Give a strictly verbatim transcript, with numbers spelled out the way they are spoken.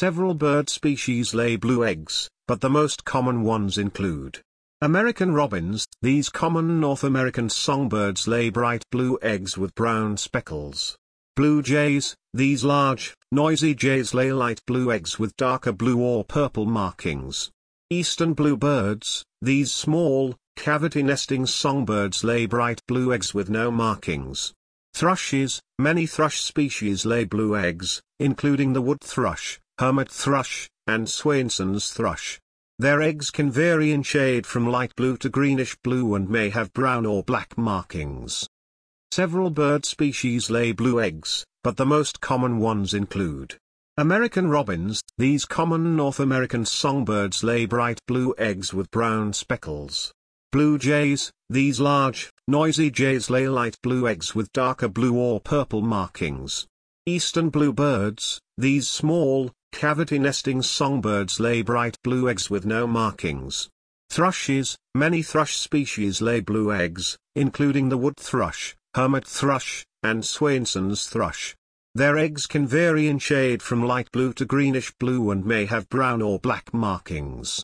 Several bird species lay blue eggs, but the most common ones include American robins. These common North American songbirds lay bright blue eggs with brown speckles. Blue jays. These large, noisy jays lay light blue eggs with darker blue or purple markings. Eastern bluebirds. These small, cavity-nesting songbirds lay bright blue eggs with no markings. Thrushes. Many thrush species lay blue eggs, including the wood thrush, hermit thrush, and Swainson's thrush. Their eggs can vary in shade from light blue to greenish blue and may have brown or black markings. Several bird species lay blue eggs, but the most common ones include American robins. These common North American songbirds lay bright blue eggs with brown speckles. Blue jays. These large, noisy jays lay light blue eggs with darker blue or purple markings. Eastern bluebirds. These small, cavity-nesting songbirds lay bright blue eggs with no markings. Thrushes. Many thrush species lay blue eggs, including the wood thrush, hermit thrush, and Swainson's thrush. Their eggs can vary in shade from light blue to greenish blue and may have brown or black markings.